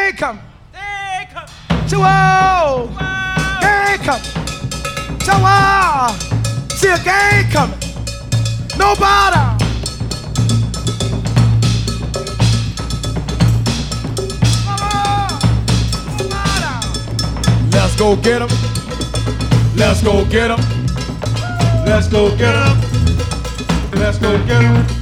They come. Chihuahua. Gang coming. Chihuahua. See a gang coming. Nobody. Let's go get 'em. Let's go get 'em. Let's go get 'em. Let's go get 'em.